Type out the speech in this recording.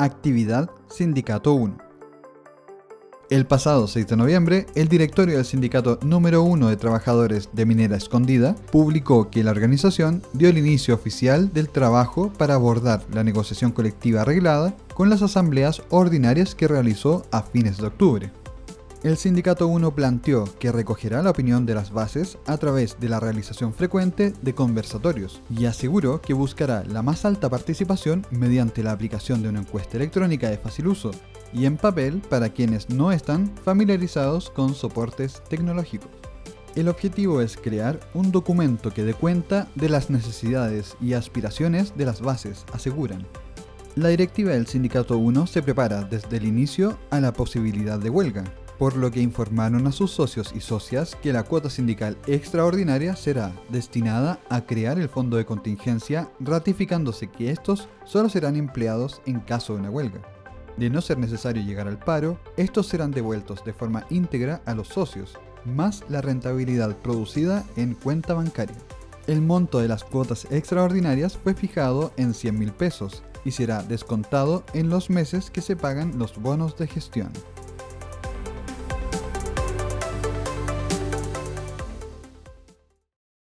Actividad Sindicato 1. El pasado 6 de noviembre, el directorio del Sindicato número 1 de Trabajadores de Minera Escondida publicó que la organización dio el inicio oficial del trabajo para abordar la negociación colectiva arreglada con las asambleas ordinarias que realizó a fines de octubre. El Sindicato 1 planteó que recogerá la opinión de las bases a través de la realización frecuente de conversatorios y aseguró que buscará la más alta participación mediante la aplicación de una encuesta electrónica de fácil uso y en papel para quienes no están familiarizados con soportes tecnológicos. El objetivo es crear un documento que dé cuenta de las necesidades y aspiraciones de las bases, aseguran. La directiva del Sindicato 1 se prepara desde el inicio a la posibilidad de huelga, por lo que informaron a sus socios y socias que la cuota sindical extraordinaria será destinada a crear el fondo de contingencia, ratificándose que estos solo serán empleados en caso de una huelga. De no ser necesario llegar al paro, estos serán devueltos de forma íntegra a los socios, más la rentabilidad producida en cuenta bancaria. El monto de las cuotas extraordinarias fue fijado en 100.000 pesos y será descontado en los meses que se pagan los bonos de gestión.